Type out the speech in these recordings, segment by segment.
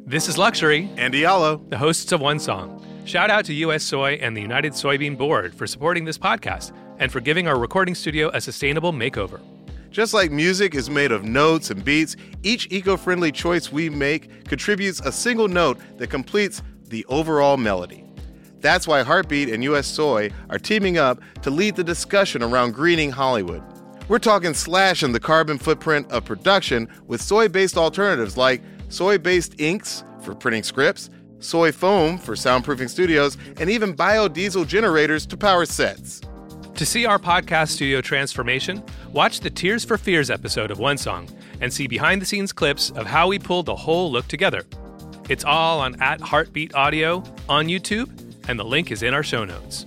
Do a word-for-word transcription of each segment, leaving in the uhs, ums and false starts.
This is Luxury, and Diallo, the hosts of One Song. Shout out to U S Soy and the United Soybean Board for supporting this podcast and for giving our recording studio a sustainable makeover. Just like music is made of notes and beats, each eco-friendly choice we make contributes a single note that completes the overall melody. That's why Heartbeat and U S Soy are teaming up to lead the discussion around greening Hollywood. We're talking slashing the carbon footprint of production with soy-based alternatives like soy-based inks for printing scripts, soy foam for soundproofing studios, and even biodiesel generators to power sets. To see our podcast studio transformation, watch the Tears for Fears episode of One Song and see behind-the-scenes clips of how we pulled the whole look together. It's all on at Heartbeat Audio on YouTube, and the link is in our show notes.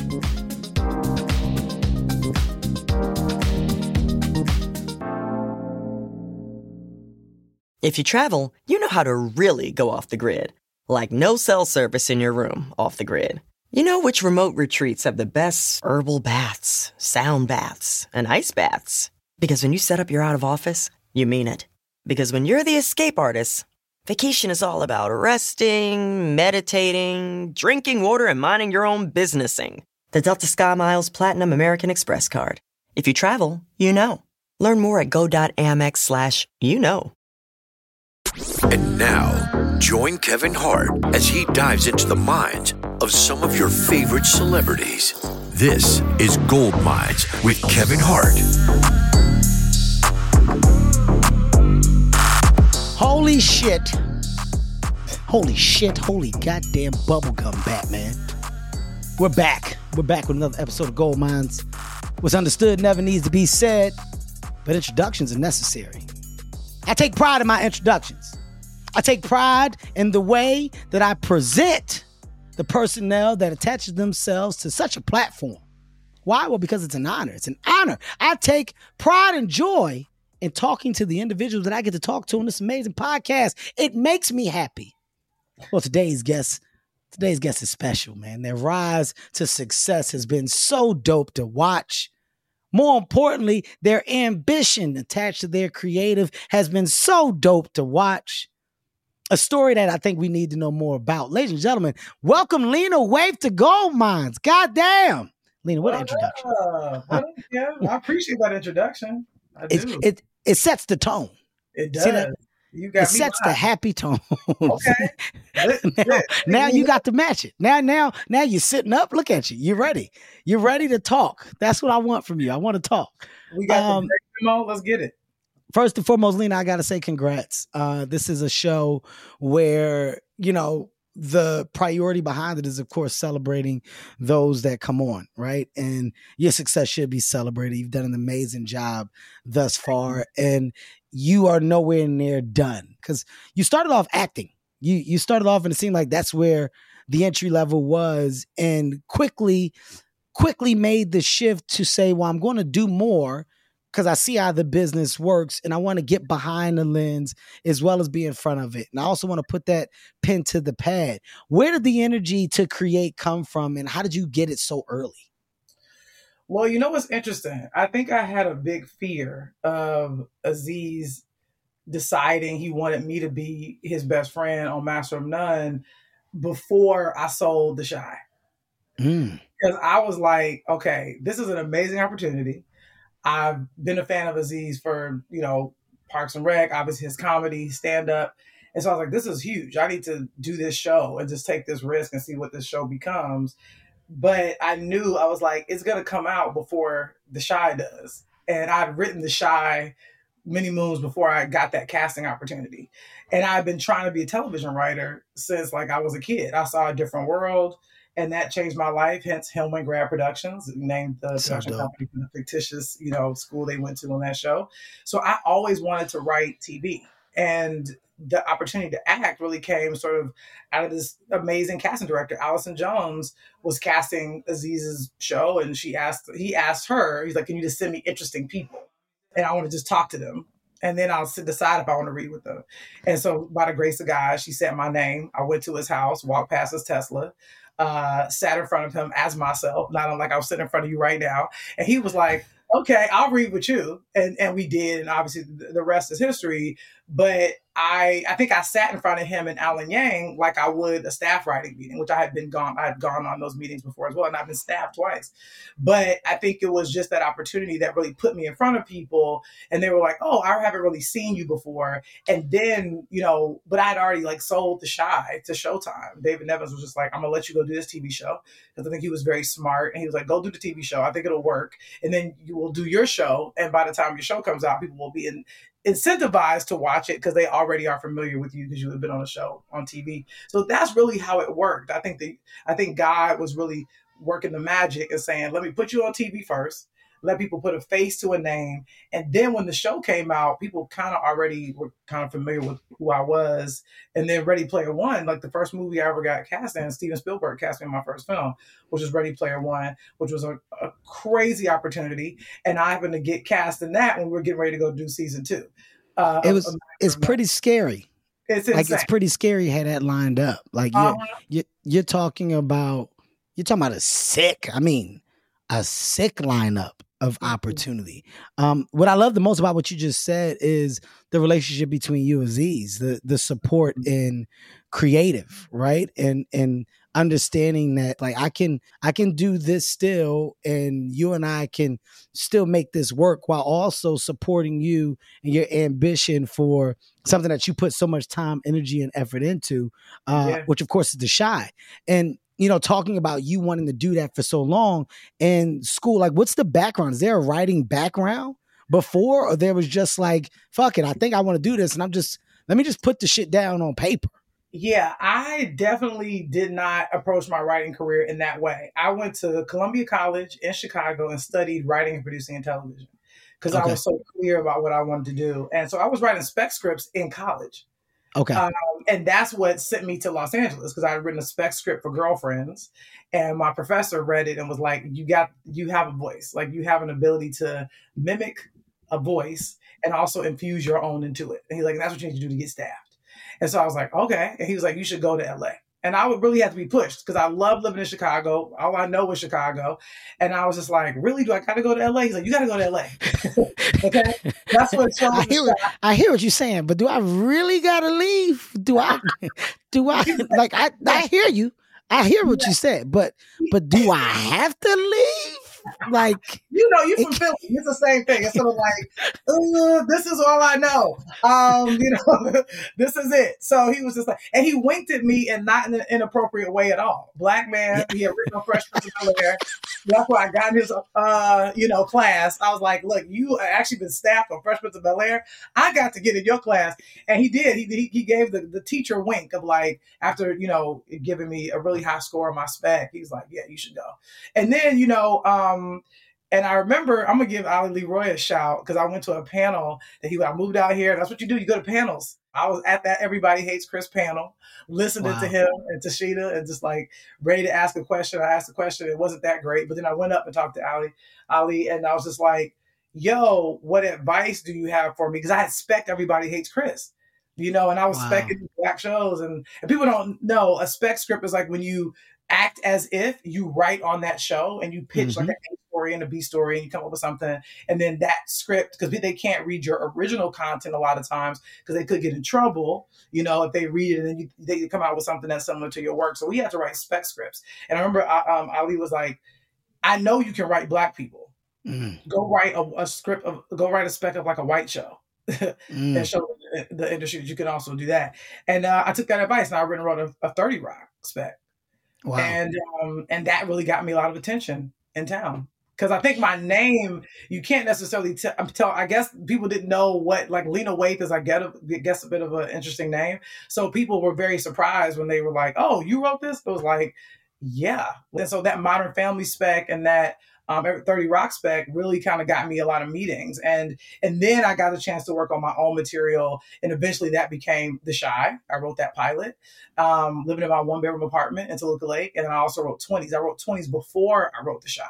If you travel, you know how to really go off the grid. Like no cell service in your room off the grid. You know which remote retreats have the best herbal baths, sound baths, and ice baths. Because when you set up your out of office, you mean it. Because when you're the escape artist, vacation is all about resting, meditating, drinking water, and minding your own businessing. The Delta SkyMiles Platinum American Express card. If you travel, you know. Learn more at go.amex slash you know. And now, join Kevin Hart as he dives into the minds of some of your favorite celebrities. This is Gold Mines with Kevin Hart. Holy shit. Holy shit. Holy goddamn bubblegum Batman. We're back. We're back with another episode of Gold Mines. What's understood never needs to be said, but introductions are necessary. I take pride in my introductions. I take pride in the way that I present the personnel that attaches themselves to such a platform. Why? Well, because it's an honor. It's an honor. I take pride and joy in talking to the individuals that I get to talk to on this amazing podcast. It makes me happy. Well, today's guest, today's guest is special, man. Their rise to success has been so dope to watch. More importantly, their ambition attached to their creative has been so dope to watch. A story that I think we need to know more about. Ladies and gentlemen, welcome Lena Waithe to Gold Mines. God damn. Lena, what an introduction. Uh, what up, yeah, I appreciate that introduction. I do. It, it sets the tone. It does. You got it sets live. The happy tone. Okay. now, now you got to match it. Now, now, now you're sitting up. Look at you. You're ready. You're ready to talk. That's what I want from you. I want to talk. We got um, the break demo. Let's get it. First and foremost, Lena, I got to say congrats. Uh, this is a show where, you know, the priority behind it is, of course, celebrating those that come on, right? And your success should be celebrated. You've done an amazing job thus far, and you are nowhere near done because you started off acting. You you started off and it seemed like that's where the entry level was, and quickly, quickly made the shift to say, well, I'm going to do more because I see how the business works and I want to get behind the lens as well as be in front of it. And I also want to put that pen to the pad. Where did the energy to create come from and how did you get it so early? Well, you know what's interesting? I think I had a big fear of Aziz deciding he wanted me to be his best friend on Master of None before I sold The Chi. Mm. Because I was like, okay, this is an amazing opportunity. I've been a fan of Aziz for, you know, Parks and Rec, obviously his comedy, stand-up. And so I was like, this is huge. I need to do this show and just take this risk and see what this show becomes. But I knew, I was like, it's going to come out before The Chi does. And I'd written The Chi many moons before I got that casting opportunity. And I've been trying to be a television writer since like I was a kid. I saw A Different World. And that changed my life, hence Hillman Grad Productions, named the So production dope. company from the fictitious, you know, school they went to on that show. So I always wanted to write T V. And the opportunity to act really came sort of out of this amazing casting director. Allison Jones was casting Aziz's show, and she asked, he asked her, he's like, can you just send me interesting people? And I want to just talk to them. And then I'll sit, decide if I want to read with them. And so by the grace of God, she said my name. I went to his house, walked past his Tesla, uh, sat in front of him as myself, not unlike I was sitting in front of you right now. And he was like, okay, I'll read with you. And and we did. And obviously the rest is history. But I I think I sat in front of him and Alan Yang like I would a staff writing meeting, which I had been gone. I had gone on those meetings before as well, and I've been staffed twice. But I think it was just that opportunity that really put me in front of people, and they were like, "Oh, I haven't really seen you before." And then, you know, but I'd already like sold The Chi to Showtime. David Nevins was just like, "I'm gonna let you go do this T V show," because I think he was very smart, and he was like, "Go do the T V show. I think it'll work, and then you will do your show, and by the time your show comes out, people will be in." incentivized to watch it because they already are familiar with you because you have been on a show on T V. So that's really how it worked. I think the I think God was really working the magic and saying, let me put you on T V first, let people put a face to a name. And then when the show came out, people kind of already were kind of familiar with who I was. And then Ready Player One, like the first movie I ever got cast in, Steven Spielberg cast me in my first film, which was Ready Player One, which was a, a crazy opportunity. And I happened to get cast in that when we were getting ready to go do season two. Uh, it was, of, of it's pretty scary. It's like, insane. it's pretty scary how that lined up. Like you're, Uh-huh. you're, you're talking about, you're talking about a sick, I mean, a sick lineup of opportunity. Um, what I love the most about what you just said is the relationship between you and Aziz, the the support in creative, right? And and understanding that like I can I can do this still, and you and I can still make this work while also supporting you and your ambition for something that you put so much time, energy, and effort into, uh, yeah. which of course is The Chi. And you know, talking about you wanting to do that for so long in school, like what's the background? Is there a writing background before, or there was just like, fuck it, I think I want to do this, and I'm just, let me just put the shit down on paper? Yeah, I definitely did not approach my writing career in that way. I went to Columbia College in Chicago and studied writing and producing in television because okay. I was so clear about what I wanted to do. And so I was writing spec scripts in college. Okay. Um, and that's what sent me to Los Angeles because I had written a spec script for Girlfriends, and my professor read it and was like, you got, you have a voice. Like you have an ability to mimic a voice and also infuse your own into it. And he's like, that's what you need to do to get staffed. And so I was like, okay. And he was like, you should go to L A. And I would really have to be pushed because I love living in Chicago. All I know is Chicago. And I was just like, really? Do I got to go to L A? He's like, you got to go to L A. Okay. That's what I hear. What, I hear what you're saying, but do I really got to leave? Do I, do I, like, I, I hear you. I hear what you said, but, but do I have to leave? Like, you know, you're from Philly. It's the same thing. It's sort of like, uh, this is all I know. Um, you know, this is it. So he was just like, and he winked at me and not in an inappropriate way at all. Black man, he had written on Fresh Prince of Bel-Air. That's why I got in his, uh, you know, class. I was like, look, you actually been staffed on Fresh Prince of Bel-Air. I got to get in your class. And he did. He he, he gave the, the teacher wink of like, after, you know, giving me a really high score on my spec, he's like, yeah, you should go. And then, you know, um, and I remember, I'm going to give Ali Leroy a shout because I went to a panel that he, I moved out here. That's what you do. You go to panels. I was at that Everybody Hates Chris panel, listening wow. to him and to Sheeta and just like ready to ask a question. I asked a question. It wasn't that great, but then I went up and talked to Ali, Ali, and I was just like, yo, what advice do you have for me? Because I had spec'd Everybody Hates Chris, you know, and I was wow. spec'ing black shows. And, and people don't know a spec script is like when you act as if you write on that show and you pitch mm-hmm. like an A story and a B story and you come up with something. And then that script, because they can't read your original content a lot of times because they could get in trouble, you know, if they read it and then you, they come out with something that's similar to your work. So we had to write spec scripts. And I remember um, Ali was like, I know you can write black people. Mm. Go write a, a script of, go write a spec of like a white show. mm. And show the industry that you can also do that. And uh, I took that advice and I wrote a, a thirty Rock spec. Wow. And um, and that really got me a lot of attention in town because I think my name, you can't necessarily t- tell. I guess people didn't know what, like Lena Waithe is, I get a, I guess a bit of an interesting name. So people were very surprised when they were like, oh, you wrote this? It was like, yeah. And so that Modern Family spec and that um, thirty Rock spec really kind of got me a lot of meetings. And and then I got a chance to work on my own material. And eventually that became The Chi. I wrote that pilot, um, living in my one bedroom apartment in Toluca Lake. And I also wrote twenties. I wrote twenties before I wrote The Chi.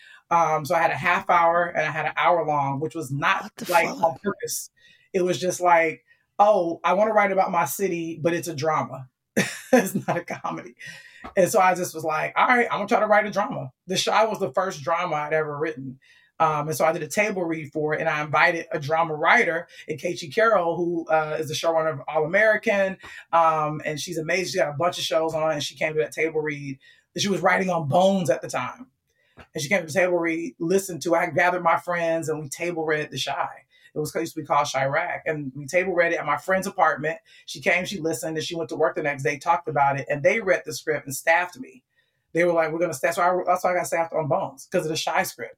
Um, so I had a half hour and I had an hour long, which was not like fuck? on purpose. It was just like, oh, I want to write about my city, but it's a drama. It's not a comedy. And so I just was like, all right, I'm going to try to write a drama. The Chi was the first drama I'd ever written. Um, and so I did a table read for it, and I invited a drama writer, Nkechi Carroll, who uh, is the showrunner of All American, um, and she's amazing. She got a bunch of shows on, and she came to that table read. She was writing on Bones at the time, and she came to the table read, listened to. I gathered my friends, and we table read The Chi. It was used to be called Chirac, and we table read it at my friend's apartment. She came, she listened, and she went to work the next day, talked about it, and they read the script and staffed me. They were like, "We're going to staff." So I, that's why I got staffed on Bones, because of the Chi script.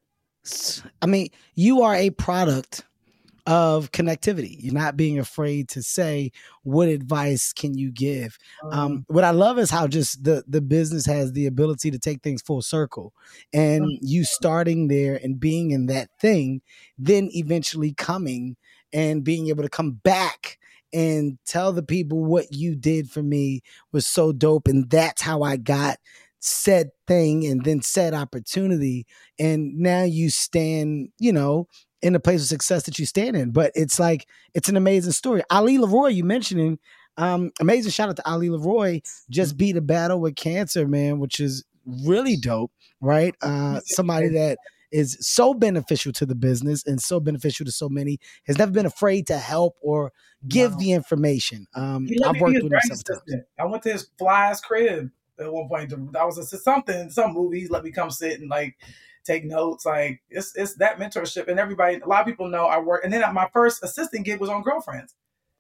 I mean, you are a product of connectivity. You're not being afraid to say, what advice can you give? Um, um, what I love is how just the, the business has the ability to take things full circle, and you starting there and being in that thing, then eventually coming and being able to come back and tell the people what you did for me was so dope. And that's how I got said thing and then said opportunity. And now you stand, you know, in the place of success that you stand in. But it's like, it's an amazing story. Ali Leroy, you mentioning, um, amazing shout out to Ali Leroy, just beat a battle with cancer, man, which is really dope, right? Uh, somebody that is so beneficial to the business and so beneficial to so many, has never been afraid to help or give wow. the information. Um, I've worked with him several times. I went to his fly's crib at one point. I was a, something, some movies let me come sit and like take notes. Like it's it's that mentorship, and everybody. A lot of people know I work. And then my first assistant gig was on Girlfriends.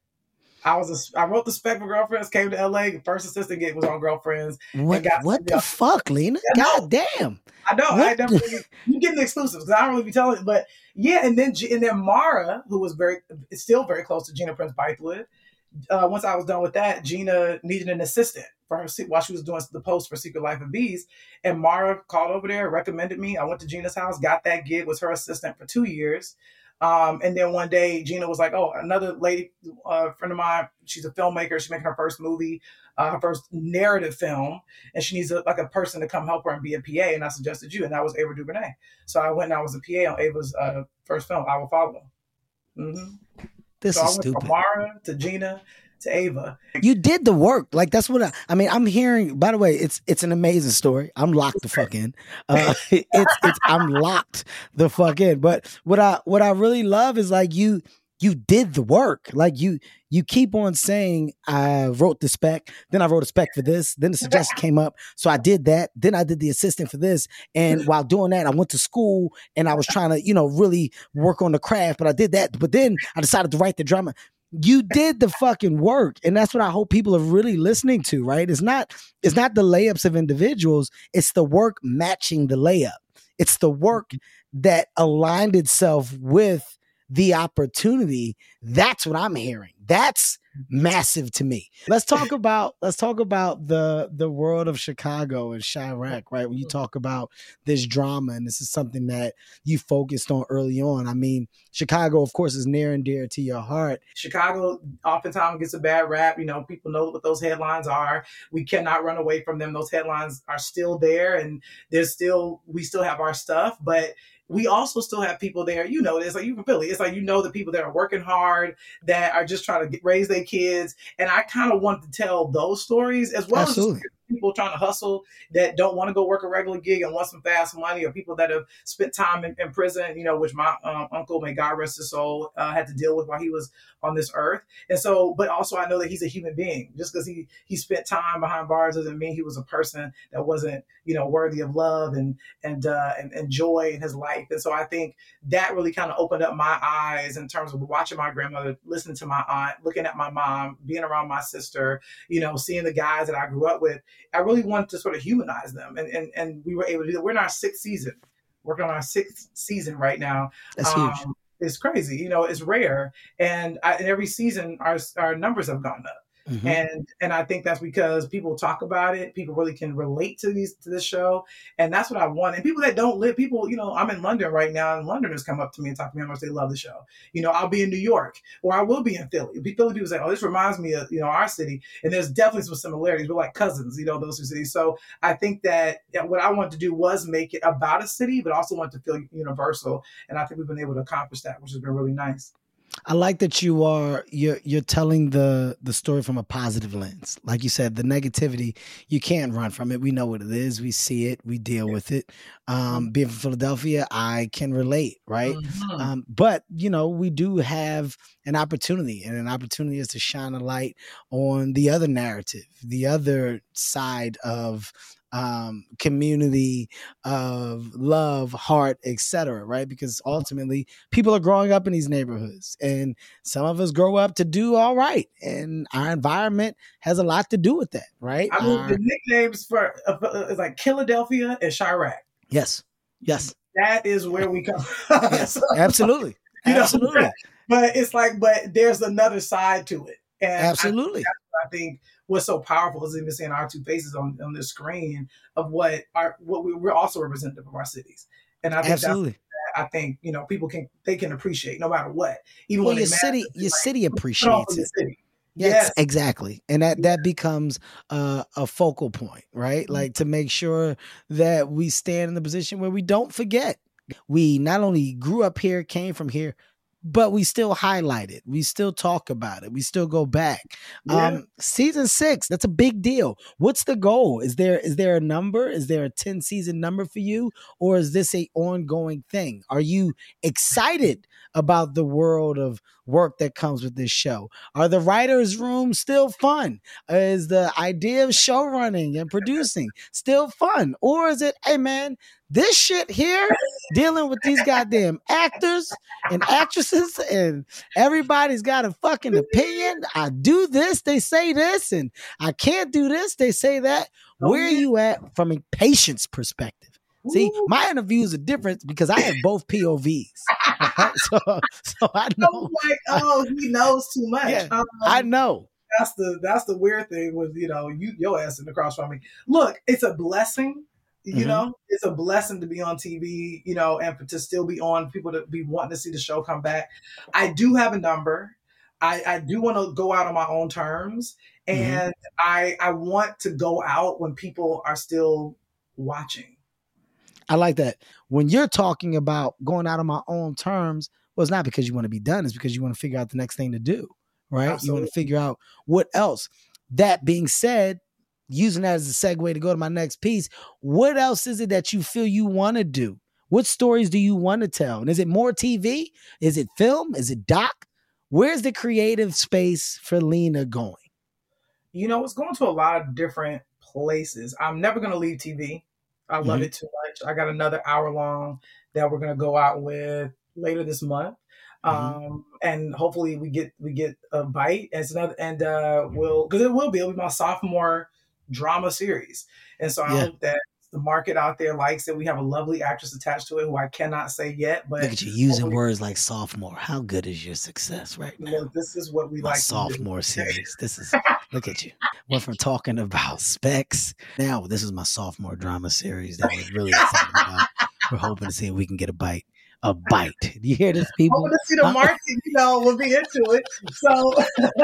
I was a, I wrote the spec for Girlfriends. Came to L A. First assistant gig was on Girlfriends. What got, what the know, fuck, Lena? Yeah, God damn. I know. What? I definitely you getting the exclusives because I don't really be telling. But yeah, and then and then Mara, who was very still very close to Gina Prince Bythewood. Uh, once I was done with that, Gina needed an assistant for her while she was doing the post for Secret Life of Bees. And Mara called over there, recommended me. I went to Gina's house, got that gig, was her assistant for two years. Um, and then one day, Gina was like, oh, another lady, uh, friend of mine, she's a filmmaker. She's making her first movie, uh, her first narrative film. And she needs a, like a person to come help her and be a P A. And I suggested you. And that was Ava DuVernay. So I went and I was a P A on Ava's uh, first film, I Will Follow. Mm-hmm. This so is I went stupid. From Mara to Gina to Ava. You did the work. Like that's what I, I mean. I'm hearing. By the way, it's it's an amazing story. I'm locked the fuck in. Uh, it's it's I'm locked the fuck in. But what I what I really love is like you you did the work. Like you you keep on saying I wrote the spec, then I wrote a spec for this, then the suggestion came up, so I did that. Then I did the assistant for this, and while doing that, I went to school and I was trying to you know really work on the craft. But I did that. But then I decided to write the drama. You did the fucking work. And that's what I hope people are really listening to, right? It's not, it's not the layups of individuals. It's the work matching the layup. It's the work that aligned itself with the opportunity. That's what I'm hearing. That's massive to me. Let's talk about let's talk about the the world of Chicago and Chirac, right? When you talk about this drama, and this is something that you focused on early on. I mean, Chicago, of course, is near and dear to your heart. Chicago oftentimes gets a bad rap. You know, people know what those headlines are. We cannot run away from them. Those headlines are still there, and there's still we still have our stuff, but we also still have people there, you know, it's like you from Philly. It's like, you know, the people that are working hard, that are just trying to get, raise their kids. And I kind of want to tell those stories as well. Absolutely. As people trying to hustle that don't want to go work a regular gig and want some fast money, or people that have spent time in, in prison, you know, which my um, uncle, may God rest his soul, uh, had to deal with while he was on this earth. And so, but also I know that he's a human being. Just because he, he spent time behind bars doesn't mean he was a person that wasn't, you know, worthy of love and, and, uh, and, and joy in his life. And so I think that really kind of opened up my eyes in terms of watching my grandmother, listening to my aunt, looking at my mom, being around my sister, you know, seeing the guys that I grew up with. I really wanted to sort of humanize them. And, and, and we were able to do that. We're in our sixth season, working on our sixth season right now. That's um, huge. It's crazy. You know, it's rare. And I, in every season, our, our numbers have gone up. Mm-hmm. And and I think that's because people talk about it. People really can relate to these to this show, and that's what I want. And people that don't live, people, you know, I'm in London right now, and Londoners come up to me and talk to me how much they love the show. You know, I'll be in New York, or I will be in Philly. Philly people say, "Oh, this reminds me of you know our city," and there's definitely some similarities. We're like cousins, you know, those two cities. So I think that yeah, what I wanted to do was make it about a city, but also want to feel universal, and I think we've been able to accomplish that, which has been really nice. I like that you are you're you're telling the the story from a positive lens. Like you said, the negativity, you can't run from it. We know what it is. We see it. We deal with it. Um, being from Philadelphia, I can relate, right? Mhm. Um, but you know, we do have an opportunity, and an opportunity is to shine a light on the other narrative, the other side of um, community, of love, heart, et cetera, right? Because ultimately people are growing up in these neighborhoods, and some of us grow up to do all right. And our environment has a lot to do with that, right? I mean, Our- the nicknames for uh, it's like Philadelphia and Chirac. yes, yes, That is where we come. yes, absolutely, You know, absolutely, But it's like, but there's another side to it, and I- absolutely. I think what's so powerful is even seeing our two faces on, on the screen of what our what we, we're also representative of our cities, and I think Absolutely. that's, I think you know people can they can appreciate no matter what, even Well, when your they mad, city, it's your like, city put on appreciates for the it. city. Yes, Yes, exactly. And that, that becomes uh, a focal point, right? Mm-hmm. Like to make sure that we stand in the position where we don't forget. We not only grew up here, came from here, but we still highlight it. We still talk about it. We still go back. Yeah. Um, season six, that's a big deal. What's the goal? Is there is there a number? Is there a ten season number for you? Or is this a ongoing thing? Are you excited about the world of work that comes with this show? Are the writers' room still fun? Is the idea of show running and producing still fun? Or is it, hey man, this shit here, dealing with these goddamn actors and actresses, and everybody's got a fucking opinion. I do this, they say this, and I can't do this, they say that. Where are you at from a patient's perspective? See, Ooh. my interviews are different because I have both P O Vs. Right? So, so I know. I'm like, oh, he knows too much. Yeah, Um, I know. that's the that's the weird thing with you know you your ass sitting across from me. Look, it's a blessing. You Mhm. know, it's a blessing to be on T V. You know, and to still be on, people to be wanting to see the show come back. I do have a number. I, I do want to go out on my own terms, and I I want to go out when people are still watching. I like that. When you're talking about going out on my own terms, well, it's not because you want to be done. It's because you want to figure out the next thing to do, right? You Absolutely. want to figure out what else. That being said, using that as a segue to go to my next piece, what else is it that you feel you want to do? What stories do you want to tell? And is it more T V? Is it film? Is it doc? Where's the creative space for Lena going? You know, it's going to a lot of different places. I'm never going to leave T V. I love Mhm. it too much. I got another hour long that we're going to go out with later this month. Um, Mhm. and hopefully we get, we get a bite as another, and, uh, we'll, cause it will be, it'll be my sophomore drama series. And so I Yeah. hope that the market out there likes it. We have a lovely actress attached to it who I cannot say yet, but Look at you using hopefully- words like sophomore. How good is your success right now? look, this is what we My like to do. sophomore series. This is, look at you. Went from talking about specs. Now this is my sophomore drama series that we're really excited about. We're hoping to see if we can get a bite. A bite. Do you hear this, people? Hoping to see the Huh? market, you know, will be into it. So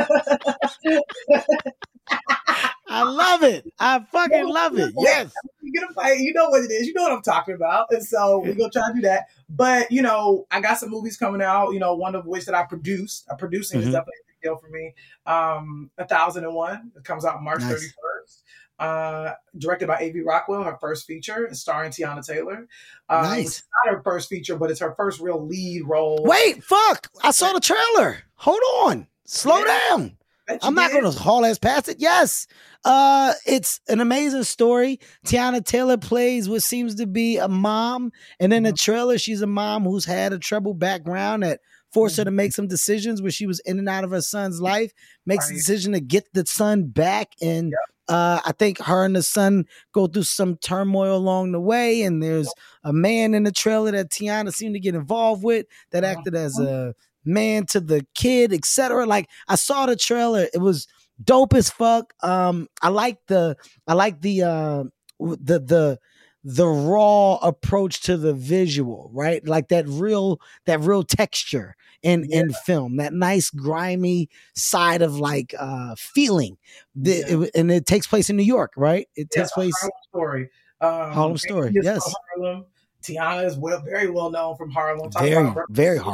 I love it. I fucking love it. Yes. you get a fight, you know what it is. You know what I'm talking about. And so we're gonna try to do that. But you know, I got some movies coming out, you know, one of which that I produced. Uh, producing Mhm. is definitely a big deal for me. Um, A Thousand and One. It comes out March Nice. thirty-first. Uh, directed by A V Rockwell, her first feature, starring Tiana Taylor. Um, Nice. It's not her first feature, but it's her first real lead role. Wait, fuck. I saw the trailer. Hold on. Slow Yeah. down. That you I'm not did. going to haul ass past it. Yes. Uh, it's an amazing story. Tiana Taylor plays what seems to be a mom. And in the trailer, she's a mom who's had a troubled background that forced her to make some decisions where she was in and out of her son's life, makes a Right. decision to get the son back. And uh, I think her and the son go through some turmoil along the way. And there's a man in the trailer that Tiana seemed to get involved with that acted as a man to the kid, et cetera. Like I saw the trailer, it was dope as fuck. Um, I like the, I like the, uh, the the the raw approach to the visual, right? Like that real, that real texture in Yeah. in film, that nice grimy side of like uh feeling. The, Yeah. it- and it takes place in New York, right? It Yeah, takes place. Harlem Story. Um, Harlem Story, Amy is yes. from Harlem. Tiana is well, very well known from Harlem. Talk Very, about very Harlem.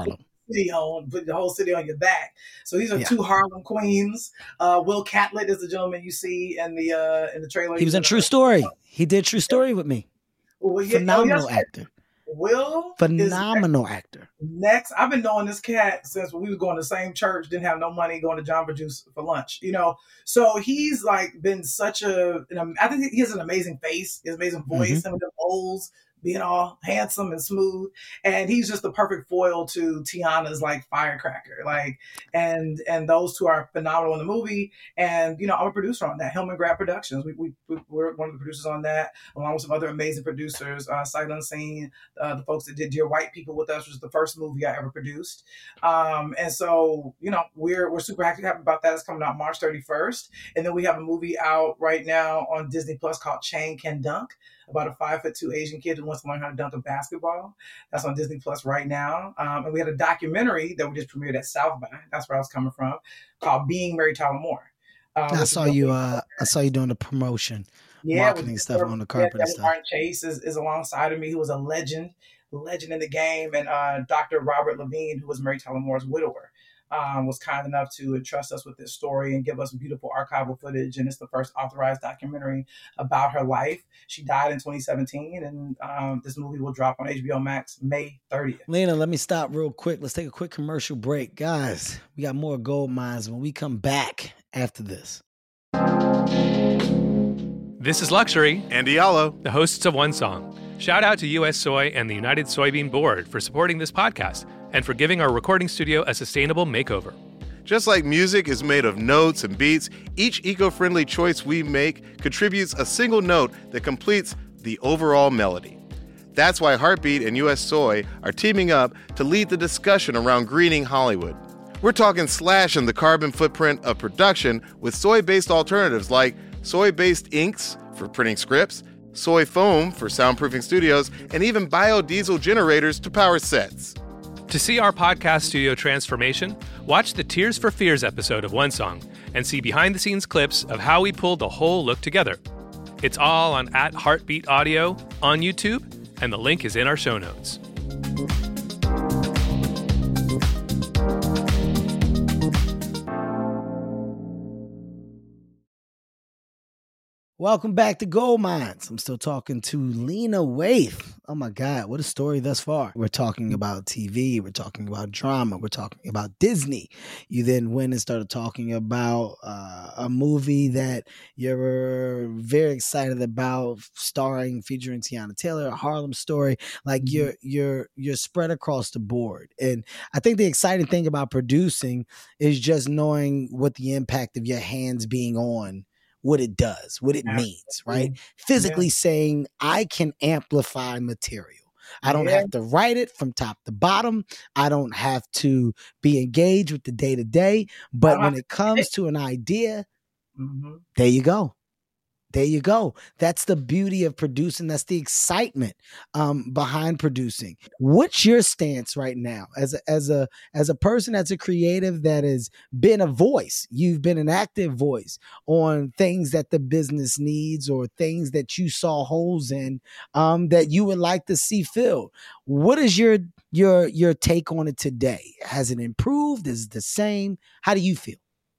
city on, put the whole city on your back. So these are Yeah. two Harlem queens. Uh, Will Catlett is the gentleman you see in the uh, in the trailer. He was in He's True Story. He did True Story with me. Well, yeah, oh, Phenomenal yes, actor. Will Phenomenal actor. Next, I've been knowing this cat since we was going to the same church, didn't have no money, going to Jamba Juice for lunch, you know? So he's like been such a, an, I think he has an amazing face, his amazing voice, Mm-hmm. some of the bowls, being all handsome and smooth. And he's just the perfect foil to Tiana's like firecracker. Like, and and those two are phenomenal in the movie. And, you know, I'm a producer on that, Hillman Grad Productions. We, we, we, we're one of the producers on that, along with some other amazing producers, uh, Sight Unseen, uh, the folks that did Dear White People with us, which was the first movie I ever produced. Um, and so, you know, we're we're super happy about that. It's coming out March thirty-first. And then we have a movie out right now on Disney Plus called Chain Can Dunk, about a five foot two Asian kid who wants to learn how to dunk a basketball. That's on Disney Plus right now. Um, and we had a documentary that we just premiered at South by, that's where I was coming from, called Being Mary Tyler Moore. Uh, I saw you. Uh, I saw you doing the promotion, yeah, marketing stuff on the carpet and stuff. Martin Chase is, is alongside of me, who was a legend, legend in the game, and uh, Doctor Robert Levine, who was Mary Tyler Moore's widower, um, was kind enough to entrust us with this story and give us beautiful archival footage. And it's the first authorized documentary about her life. She died in twenty seventeen, and um, this movie will drop on H B O Max May thirtieth. Lena, let me stop real quick. Let's take a quick commercial break. Guys, we got more Gold Mines when we come back after this. This is Luxury, and Diallo. the hosts of One Song. Shout out to U S Soy and the United Soybean Board for supporting this podcast and for giving our recording studio a sustainable makeover. Just like music is made of notes and beats, each eco-friendly choice we make contributes a single note that completes the overall melody. That's why Heartbeat and U S Soy are teaming up to lead the discussion around greening Hollywood. We're talking slashing the carbon footprint of production with soy-based alternatives like soy-based inks for printing scripts, soy foam for soundproofing studios, and even biodiesel generators to power sets. To see our podcast studio transformation, watch the Tears for Fears episode of One Song and see behind-the-scenes clips of how we pulled the whole look together. It's all on at Heartbeat Audio on YouTube, and the link is in our show notes. Welcome back to Gold Mines. I'm still talking to Lena Waithe. Oh my God, what a story thus far. We're talking about T V. We're talking about drama. We're talking about Disney. You then went and started talking about uh, a movie that you're very excited about, starring, featuring Tiana Taylor, a Harlem Story. Like you're you're you're spread across the board. And I think the exciting thing about producing is just knowing what the impact of your hands being on what it does, what it means, right? Physically Yeah. saying, I can amplify material. I don't Yeah. have to write it from top to bottom. I don't have to be engaged with the day to day. But when it comes to an idea, Mm-hmm. there you go. There you go. That's the beauty of producing. That's the excitement um, behind producing. What's your stance right now as a, as a as a person that's a creative that has been a voice? You've been an active voice on things that the business needs or things that you saw holes in um, that you would like to see filled. What is your your your take on it today? Has it improved? Is it the same? How do you feel?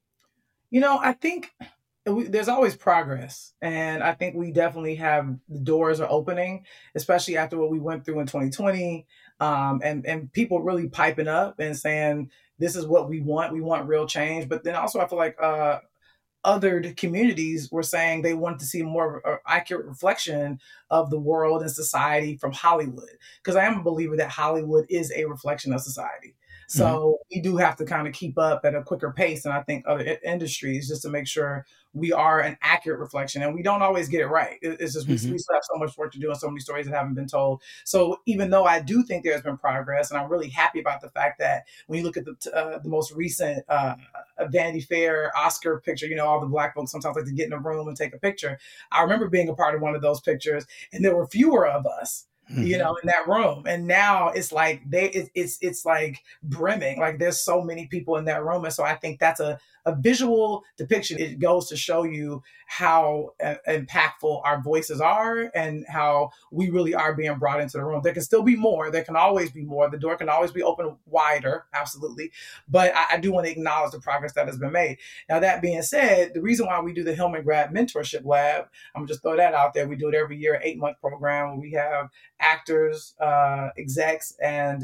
You know, I think we, there's always progress, and I think we definitely have the doors are opening, especially after what we went through in twenty twenty, um, and and people really piping up and saying this is what we want. We want real change. But then also, I feel like uh, other communities were saying they wanted to see more of an accurate reflection of the world and society from Hollywood, because I am a believer that Hollywood is a reflection of society. So mm-hmm. we do have to kind of keep up at a quicker pace than I think other I- industries, just to make sure we are an accurate reflection. And we don't always get it right. It, it's just mm-hmm. we, we still have so much work to do and so many stories that haven't been told. So even though I do think there's been progress, and I'm really happy about the fact that when you look at the uh, the most recent uh, Vanity Fair Oscar picture, you know, all the Black folks sometimes like to get in a room and take a picture. I remember being a part of one of those pictures, and there were fewer of us. mm-hmm. you know, in that room. And now it's like they, it, it's, it's like brimming. Like there's so many people in that room. And so I think that's a, a visual depiction. It goes to show you how uh, impactful our voices are and how we really are being brought into the room. There can still be more. There can always be more. The door can always be open wider. Absolutely. But I, I do want to acknowledge the progress that has been made. Now, that being said, the reason why we do the Hillman Grad Mentorship Lab, I'm going to just throw that out there. We do it every year, eight month program where we have actors, uh, execs, and,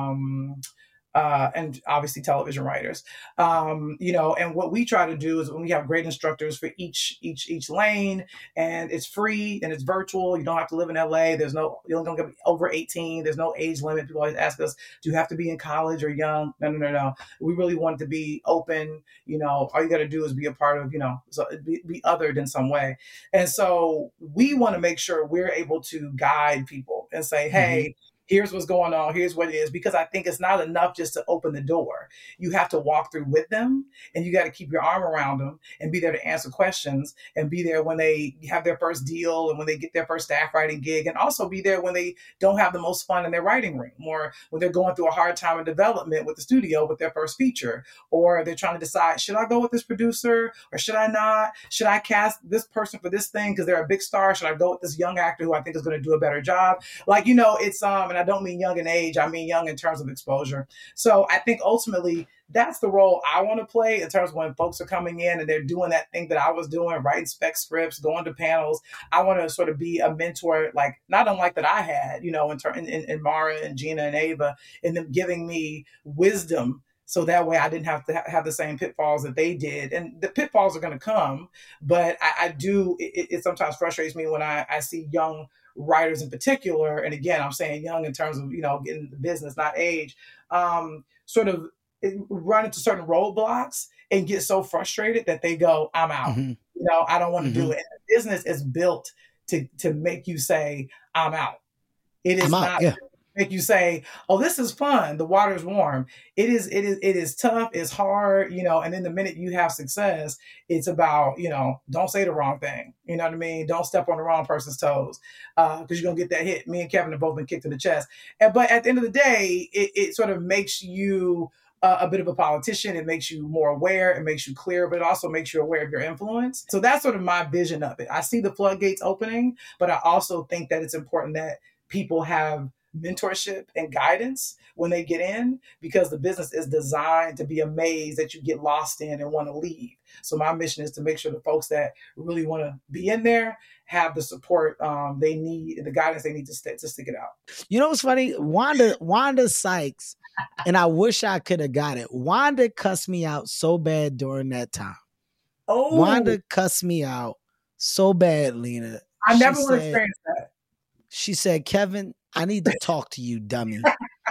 um, Uh, and obviously television writers, um, you know, and what we try to do is when we have great instructors for each, each, each lane, and it's free and it's virtual. You don't have to live in L A. There's no, you don't get over eighteen. There's no age limit. People always ask us, do you have to be in college or young? No, no, no, no. We really want it to be open. You know, all you got to do is be a part of, you know, so be, be othered in some way. And so we want to make sure we're able to guide people and say, hey, mm-hmm. here's what's going on. Here's what it is. Because I think it's not enough just to open the door. You have to walk through with them, and you got to keep your arm around them and be there to answer questions and be there when they have their first deal and when they get their first staff writing gig, and also be there when they don't have the most fun in their writing room, or when they're going through a hard time in development with the studio with their first feature, or they're trying to decide, should I go with this producer or should I not? Should I cast this person for this thing because they're a big star? Should I go with this young actor who I think is going to do a better job? Like, you know, it's, um, and I don't mean young in age, I mean young in terms of exposure. So I think ultimately that's the role I want to play in terms of when folks are coming in and they're doing that thing that I was doing, writing spec scripts, going to panels. I want to sort of be a mentor, like not unlike that I had, you know, in, ter- in, in Mara and Gina and Ava, and them giving me wisdom. So that way I didn't have to ha- have the same pitfalls that they did. And the pitfalls are going to come, but I, I do, it, it sometimes frustrates me when I, I see young writers in particular, and again, I'm saying young in terms of, you know, getting the business, not age, um, sort of run into certain roadblocks and get so frustrated that they go, I'm out. Mm-hmm. You know, I don't want to mm-hmm. do it. And the business is built to to make you say, I'm out. It is I'm not out, yeah. make you say, oh, this is fun. The water's warm. It is, it is, it is tough. It's hard, you know, and then the minute you have success, it's about, you know, don't say the wrong thing. You know what I mean? Don't step on the wrong person's toes because uh, you're going to get that hit. Me and Kevin have both been kicked in the chest. And, but at the end of the day, it, it sort of makes you uh, a bit of a politician. It makes you more aware. It makes you clear, but it also makes you aware of your influence. So that's sort of my vision of it. I see the floodgates opening, but I also think that it's important that people have mentorship and guidance when they get in, because the business is designed to be a maze that you get lost in and want to leave. So my mission is to make sure the folks that really want to be in there have the support um, they need and the guidance they need to, st- to stick it out. You know what's funny? Wanda Wanda Sykes, and I wish I could have got it. Wanda cussed me out so bad during that time. Oh, Wanda cussed me out so bad, Lena. I She never want to said- experience that. She said, Kevin, I need to talk to you, dummy.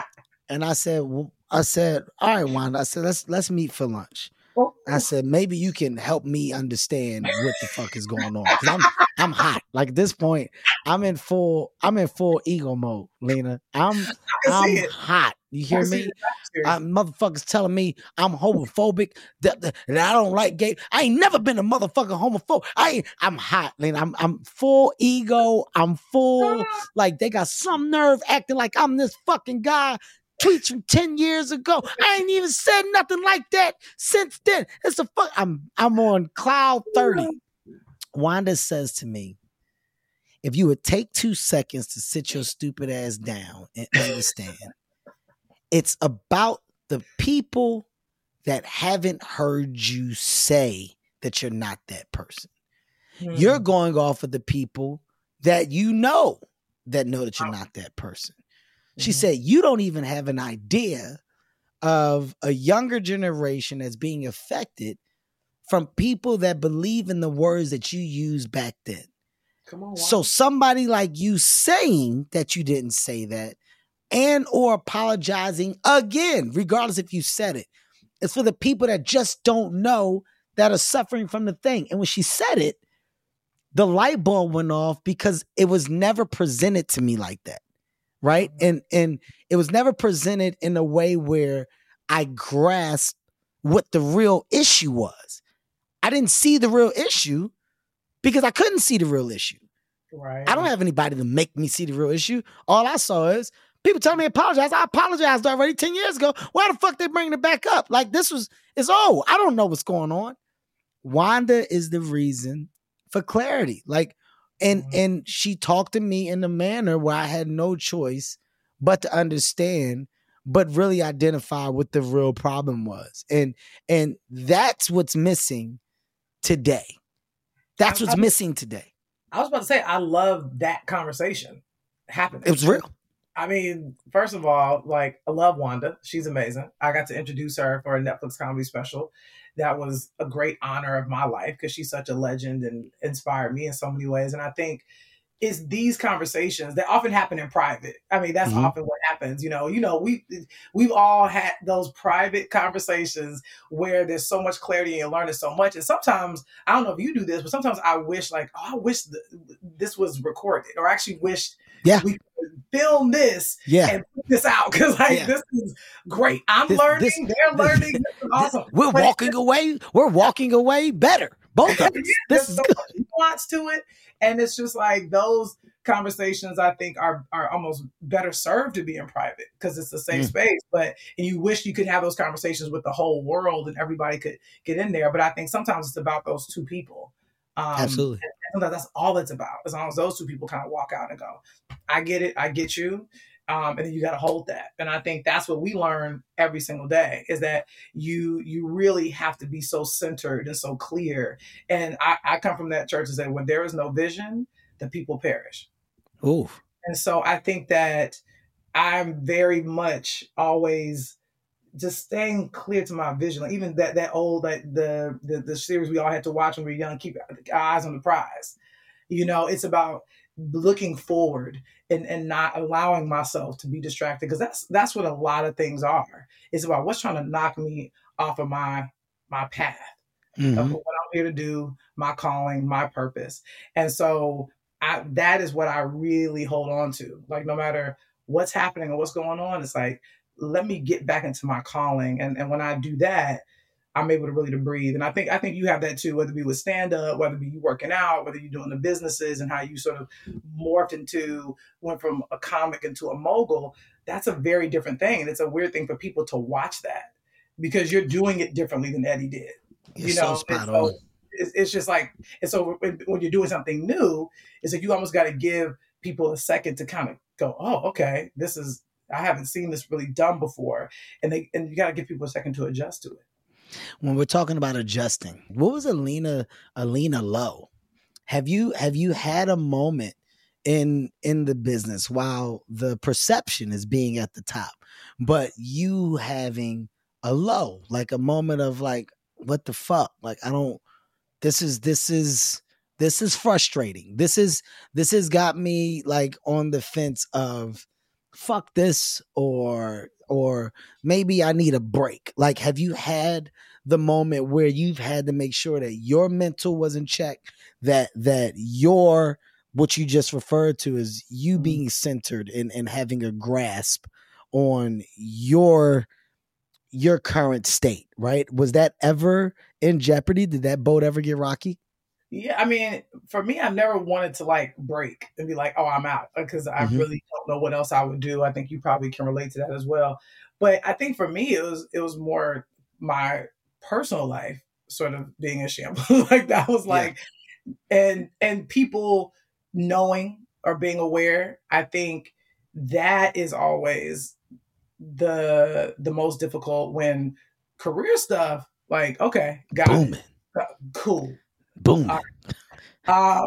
And I said, well, I said, all right, Wanda. I said, let's let's meet for lunch. I said, maybe you can help me understand what the fuck is going on. Cause I'm I'm hot. Like at this point, I'm in full, I'm in full ego mode, Lena. I'm I'm it. hot. You hear I see me? it. Uh, motherfuckers telling me I'm homophobic, that, that, that I don't like gay. I ain't never been a motherfucking homophobe. I ain't, I'm hot, Lena. I'm I'm full ego. I'm full, like they got some nerve acting like I'm this fucking guy. Tweets from ten years ago. I ain't even said nothing like that since then. It's a fuck. I'm I'm on cloud thirty. Wanda says to me, if you would take two seconds to sit your stupid ass down and understand, it's about the people that haven't heard you say that you're not that person. Mm-hmm. You're going off of the people that you know that know that you're not that person. She mm-hmm. said, you don't even have an idea of a younger generation that's being affected from people that believe in the words that you used back then. Come on, wow. So somebody like you saying that you didn't say that and or apologizing again, regardless if you said it, it's for the people that just don't know that are suffering from the thing. And when she said it, the light bulb went off because it was never presented to me like that. Right. And and it was never presented in a way where I grasped what the real issue was. I didn't see the real issue because I couldn't see the real issue. Right. I don't have anybody to make me see the real issue. All I saw is people telling me to apologize. I apologized already ten years ago. Why the fuck they bringing it back up? Like this was, it's old. I don't know what's going on. Wanda is the reason for clarity. Like, and mm-hmm. and she talked to me in a manner where I had no choice but to understand, but really identify what the real problem was. And and that's what's missing today. That's what's I, I, missing today. I was about to say, I love that conversation happening. It was real. I mean, first of all, like, I love Wanda. She's amazing. I got to introduce her for a Netflix comedy special. That was a great honor of my life because she's such a legend and inspired me in so many ways. And I think it's these conversations that often happen in private. I mean, that's mm-hmm. often what happens. You know, you know, we we've all had those private conversations where there's so much clarity and you're learning so much. And sometimes, I don't know if you do this, but sometimes I wish, like, oh, I wish th- this was recorded, or I actually wished yeah. we could film this yeah. and put this out because, like, yeah. this is great. I'm this, learning, this, they're learning. This, this is awesome. We're but walking away. We're walking away better. Both of us. This is so good. Much nuance to it. And it's just like those conversations, I think, are are almost better served to be in private because it's a safe mm. space. But and you wish you could have those conversations with the whole world and everybody could get in there. But I think sometimes it's about those two people. Um, Absolutely. And sometimes that's all it's about. As long as those two people kind of walk out and go, I get it, I get you. Um, and then you got to hold that. And I think that's what we learn every single day is that you you really have to be so centered and so clear. And I, I come from that church that said when there is no vision, the people perish. Ooh. And so I think that I'm very much always just staying clear to my vision. Like even that that old like the, the the series we all had to watch when we were young, keep our eyes on the prize. You know, it's about looking forward and, and not allowing myself to be distracted because that's that's what a lot of things are. It's about what's trying to knock me off of my my path mm-hmm. of what I'm here to do, my calling, my purpose. And so I, that is what I really hold on to. Like no matter what's happening or what's going on, it's like, let me get back into my calling. And, and when I do that, I'm able to really to breathe. And I think I think you have that too, whether it be with stand-up, whether it be you working out, whether you're doing the businesses and how you sort of morphed into, went from a comic into a mogul. That's a very different thing. And it's a weird thing for people to watch that because you're doing it differently than Eddie did. You're you know, so spot and so on. It's, it's just like, and so when, when you're doing something new, it's like you almost got to give people a second to kind of go, oh, okay, this is, I haven't seen this really done before. And they and you got to give people a second to adjust to it. When we're talking about adjusting, what was Alina Alina Lowe? Have you have you had a moment in in the business while the perception is being at the top, but you having a low, like a moment of like, what the fuck? Like I don't. This is this is this is frustrating. This is this has got me like on the fence of fuck this or. Or maybe I need a break. Like, have you had the moment where you've had to make sure that your mental was in check, that that your, what you just referred to as you being centered and, and having a grasp on your your current state, right? Was that ever in jeopardy? Did that boat ever get rocky? Yeah, I mean, for me, I never wanted to like break and be like, oh, I'm out because I mm-hmm. really don't know what else I would do. I think you probably can relate to that as well. But I think for me, it was it was more my personal life sort of being a shambles. Like that was like, yeah. and and people knowing or being aware, I think that is always the the most difficult when career stuff, like, okay, got Booming. it. Cool. Boom. Uh, um,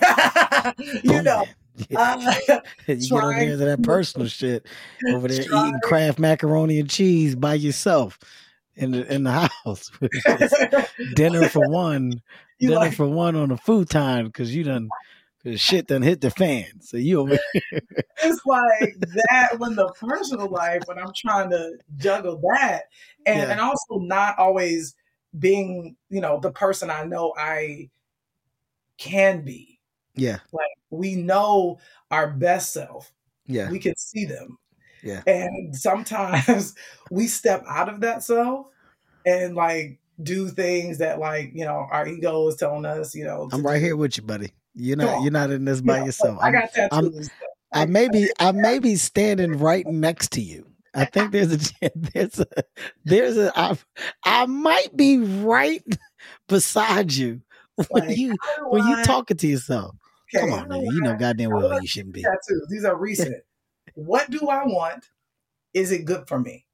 you know, uh, you get over there to that personal shit over there trying, eating Kraft macaroni and cheese by yourself in the in the house. Dinner for one, you dinner like, for one on a futon because you done because shit done hit the fan. So you over here. It's like that when the personal life when I'm trying to juggle that and yeah. and also not always being, you know, the person I know I can be. Yeah. Like we know our best self. Yeah. We can see them. Yeah. And sometimes we step out of that self and like do things that like, you know, our ego is telling us, you know. I'm right here with you, buddy. You're Come not on. you're not in this by Yeah, yourself. I I'm, got I'm tattoos. I may be I may be standing right next to you. I think there's a there's a there's a I, I might be right beside you when Like, you how do when you I- talking to yourself. Okay, Come how on, do nigga. You I- know goddamn how do well I you shouldn't be. tattoos. These are recent. What do I want? Is it good for me?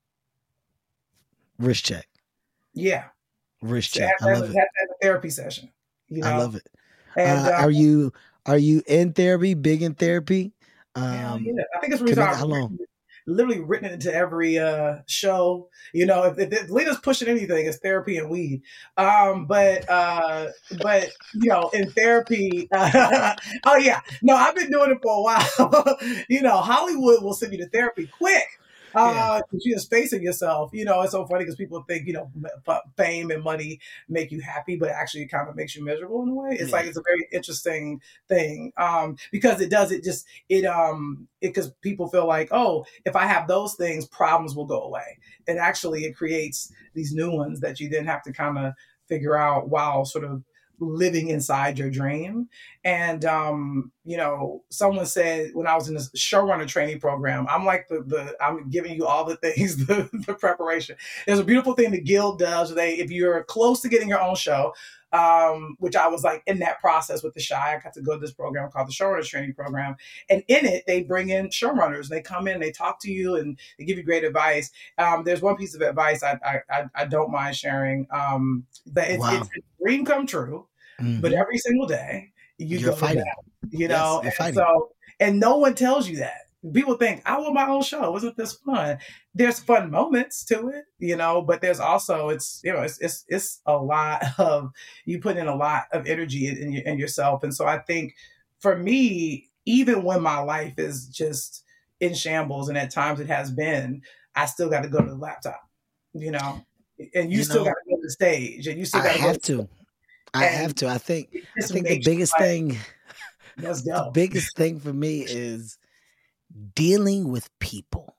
Wrist check. Yeah. Wrist So check. have I to love have, it. have to have a therapy session. You know? I love it. And Uh, uh, are you are you in therapy? Big in therapy? hell Um, yeah. I think it's the reason connect- I've how long? written- literally written it into every uh, show. You know, if, if, if Lena's pushing anything, it's therapy and weed. Um, but uh, but you know, in therapy, uh, oh yeah, no, I've been doing it for a while. You know, Hollywood will send you to therapy quick. Uh, you're just facing yourself. You know, it's so funny because people think, you know, f- fame and money make you happy, but actually it kind of makes you miserable in a way. It's Yeah. like, it's a very interesting thing. Um, because it does, it just, it, um, it, cause people feel like, oh, if I have those things, problems will go away. And actually it creates these new ones that you then have to kind of figure out while sort of living inside your dream. And, um, you know, someone said when I was in this showrunner training program, I'm like the, the I'm giving you all the things, the, the preparation. There's a beautiful thing the Guild does. They, if you're close to getting your own show, um, which I was like in that process with the Shy, I got to go to this program called the Showrunners Training Program. And in it, they bring in showrunners. They come in, they talk to you, and they give you great advice. Um, there's one piece of advice I I, I, I don't mind sharing. Um, but it's, Wow. it's a dream come true. Mhm. But every single day you You're go to fighting. battle, you Yes, know, you're and fighting. so, and no one tells you that. People think, I want my own show. Isn't this fun? There's fun moments to it, you know, but there's also, it's, you know, it's, it's, it's a lot of, you put in a lot of energy in, in, your, in yourself. And so I think for me, even when my life is just in shambles, and at times it has been, I still got to go to the laptop, you know, and you, You still know, got to go to the stage, and you still I got to have to. I And have to. I think it I just think the makes you biggest like, thing let's the go. biggest thing for me is dealing with people.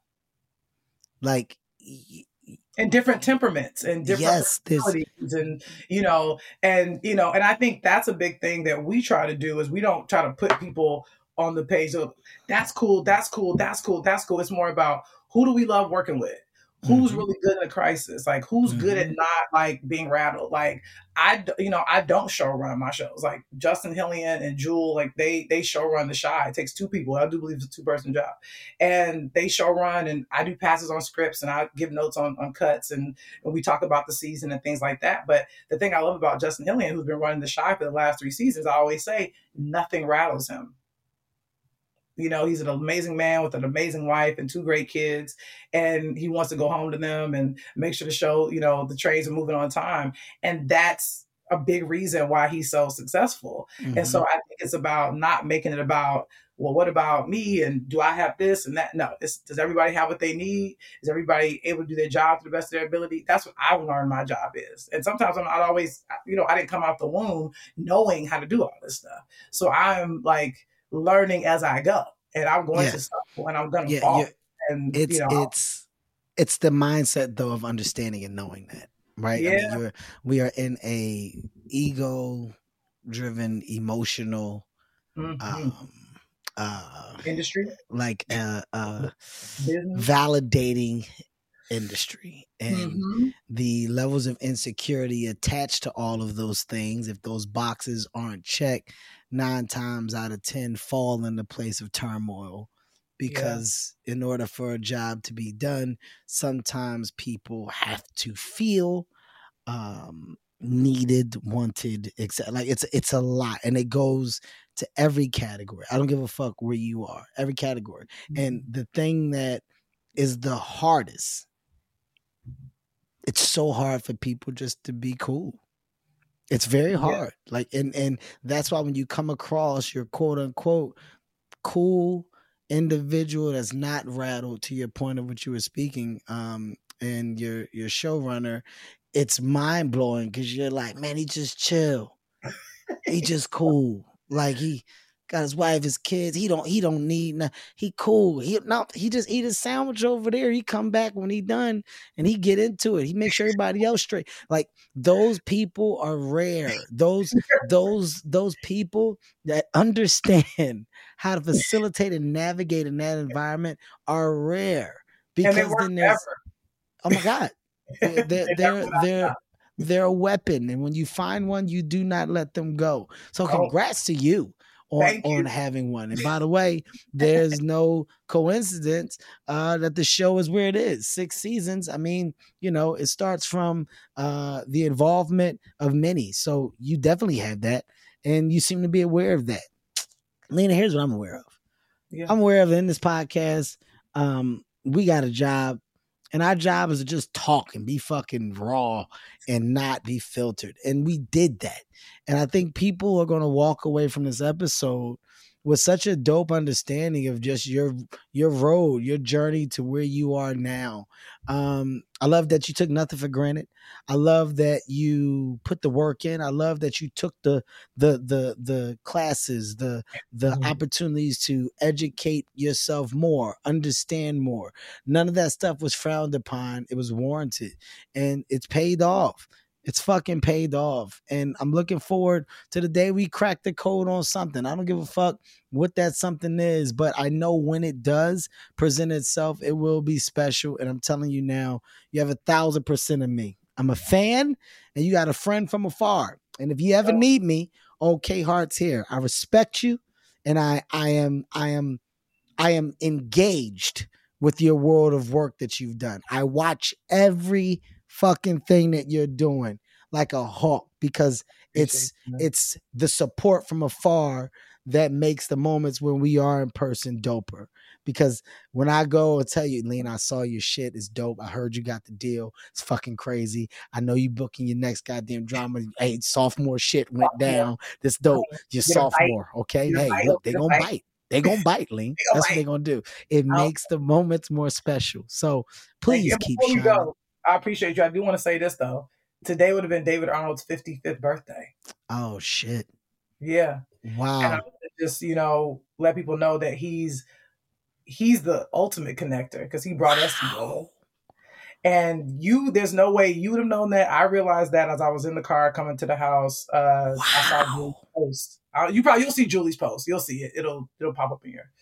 Like y- And different temperaments and different yes, this personalities, and you know, and you know, and I think that's a big thing that we try to do is we don't try to put people on the page of that's cool, that's cool, that's cool, that's cool. It's more about who do we love working with? Who's Mhm. really good in a crisis? Like who's good at Mhm. not like being rattled? Like I, d- you know, I don't show run my shows. Like Justin Hillian and Jewel, like they they show run the Shy. It takes two people. I do believe it's a two person job, and they show run, and I do passes on scripts, and I give notes on on cuts, and, and we talk about the season and things like that. But the thing I love about Justin Hillian, who's been running the Shy for the last three seasons, I always say nothing rattles him. You know, he's an amazing man with an amazing wife and two great kids, and he wants to go home to them and make sure the show, you know, the trains are moving on time. And that's a big reason why he's so successful. And so Mhm. I think it's about not making it about, well, what about me? And do I have this and that? No, it's, does everybody have what they need? Is everybody able to do their job to the best of their ability? That's what I learned my job is. And sometimes I'm not always, you know, I didn't come out the womb knowing how to do all this stuff. So I'm like, learning as I go, and I'm going Yeah. to stumble, and I'm going to Yeah, fall. you're- And It's you know, it's it's the mindset though of understanding and knowing that, right? I Yeah. mean, you're we are in a ego driven, emotional, mhm. um, uh, industry, like uh, uh, business, validating industry, and Mhm. the levels of insecurity attached to all of those things, if those boxes aren't checked, nine times out of ten fall in the place of turmoil. Because in order for a job to be done, sometimes people have to feel um, needed, wanted, etc. Like it's it's a lot, and it goes to every category. I don't give a fuck where you are, every category. And the thing that is the hardest, it's so hard for people just to be cool. It's very Yeah. hard. Like, and and that's why when you come across your quote unquote cool individual that's not rattled, to your point of what you were speaking, um, and your your showrunner, it's mind blowing because you're like, man, he just chill. He just cool. Like he got his wife, his kids. He don't he don't need nothing. He cool. He no, he just eat his sandwich over there. He come back when he done and he get into it. He make sure everybody else straight. Like those people are rare. Those those those people that understand how to facilitate and navigate in that environment are rare. Because and they then there's forever. oh my God. They're they're they're, they're They're a weapon, and when you find one, you do not let them go. So congrats to you on, you. on having one. And by the way, there's no coincidence uh, that the show is where it is. Six seasons. I mean, you know, it starts from uh, the involvement of many. So you definitely have that, and you seem to be aware of that. Lena, here's what I'm aware of. Yeah. I'm aware of in this podcast, um, we got a job. And our job is to just talk and be fucking raw and not be filtered. And we did that. And I think people are going to walk away from this episode with such a dope understanding of just your your road, your journey to where you are now. Um, I love that you took nothing for granted. I love that you put the work in. I love that you took the the the the classes, the the mm-hmm. opportunities to educate yourself more, understand more. None of that stuff was frowned upon. It was warranted, and it's paid off. It's fucking paid off. And I'm looking forward to the day we crack the code on something. I don't give a fuck what that something is, but I know when it does present itself, it will be special. And I'm telling you now, you have a thousand percent of me. I'm a fan, and you got a friend from afar. And if you ever need me, OK Heart's here. I respect you, and I I am I am I am engaged with your world of work that you've done. I watch every fucking thing that you're doing like a hawk, because it's it's the support from afar that makes the moments when we are in person doper. Because when I go and tell you, Lena, I saw your shit, it's dope. I heard you got the deal. It's fucking crazy. I know you booking your next goddamn drama. Hey, sophomore shit went down. This dope. You're sophomore, okay? Hey, look, they gonna bite. They gonna bite, Lean. That's what they gonna do. It makes the moments more special. So please keep shining. I appreciate you. I do want to say this though. Today would have been David Arnold's fifty-fifth birthday. Oh shit. Yeah. Wow. And I just, you know, let people know that he's he's the ultimate connector because he brought wow. us together. And you, there's no way you would have known that. I realized that as I was in the car coming to the house. Uh, wow. I saw Julie's post. Uh, you probably you'll see Julie's post. You'll see it. It'll it'll pop up in here.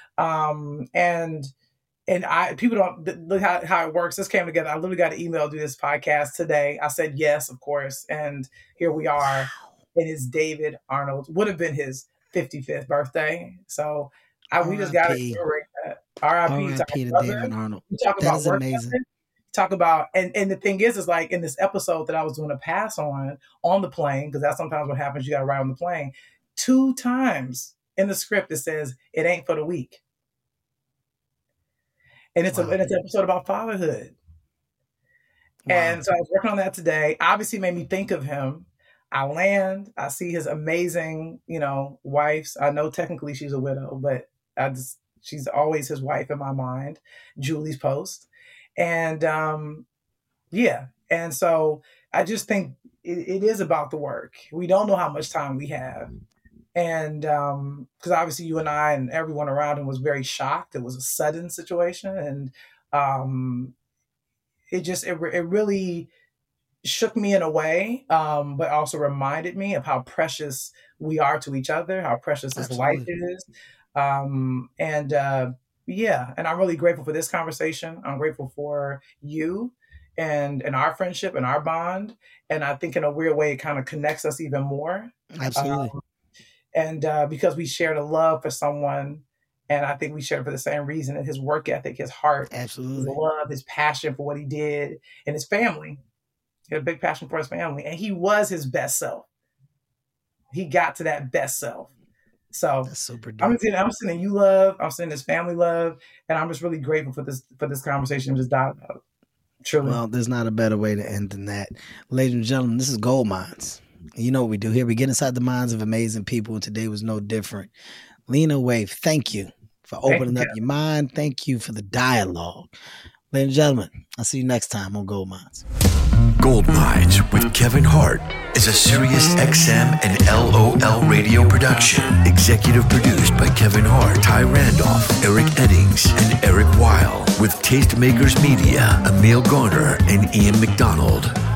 Um, and and I people don't look how how it works. This came together. I literally got an email to do this podcast today. I said yes, of course, and here we are. Wow. It is David Arnold. Would have been his fifty-fifth birthday. So I, we just got to celebrate that. R I P to David Arnold. We talk that about is amazing. Ethic. Talk about and, and the thing is is like in this episode that I was doing a pass on on the plane, because that's sometimes what happens. You got to ride on the plane. Two times in the script it says it ain't for the weak, and it's wow. a and it's an episode about fatherhood. Wow. And so I was working on that today. Obviously, made me think of him. I land. I see his amazing, you know, wives. I know technically she's a widow, but I just she's always his wife in my mind. Julie's post. And um, yeah, and so I just think it, it is about the work. We don't know how much time we have, and because um, obviously you and I and everyone around him was very shocked. It was a sudden situation, and um, it just it it really shook me in a way, um, but also reminded me of how precious we are to each other, how precious his Absolutely. life is, um, and. Uh, Yeah, and I'm really grateful for this conversation. I'm grateful for you and and our friendship and our bond. And I think in a weird way, it kind of connects us even more. Absolutely. Um, and uh, because we shared a love for someone, and I think we shared it for the same reason, and his work ethic, his heart, Absolutely. his love, his passion for what he did, and his family. He had a big passion for his family. And he was his best self. He got to that best self. So That's super I'm sending, I'm sending you love. I'm sending his family love, and I'm just really grateful for this for this conversation. Just dialogue. Truly. Well, there's not a better way to end than that, ladies and gentlemen. This is Gold Minds. You know what we do here. We get inside the minds of amazing people, and today was no different. Lena Waithe, thank you for opening thank up you. your mind. Thank you for the dialogue, ladies and gentlemen. I'll see you next time on Gold Minds. Gold Minds with Kevin Hart is a Sirius X M and L O L radio production. Executive produced by Kevin Hart, Ty Randolph, Eric Eddings, and Eric Weil. With Tastemakers Media, Emil Garner, and Ian McDonald.